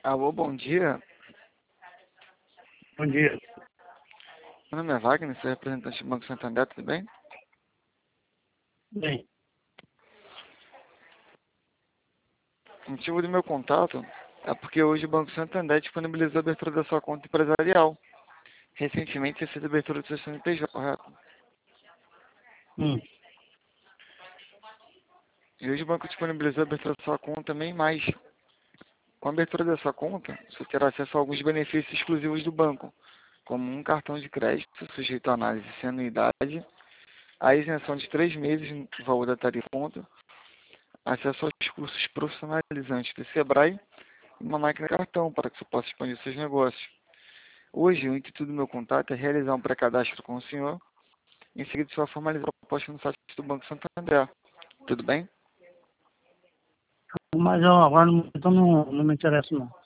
Alô, bom dia. Bom dia. Meu nome é Wagner, sou representante do Banco Santander, tudo bem? Bem, O motivo do meu contato é porque hoje o Banco Santander disponibilizou a abertura da sua conta empresarial. Recentemente, você fez a abertura do seu CNPJ, correto? hum, E hoje o banco disponibilizou a abertura da sua conta também, mas com a abertura da sua conta, você terá acesso a alguns benefícios exclusivos do banco, como um cartão de crédito sujeito à análise sem anuidade, a isenção de 3 meses no valor da tarifa conta, acesso aos cursos profissionalizantes do Sebrae e uma máquina de cartão para que você possa expandir seus negócios. Hoje, o intuito do meu contato é realizar um pré-cadastro com o senhor, em seguida você vai formalizar a proposta no site do Banco Santander. Tudo bem? mas eu agora não me interessa não.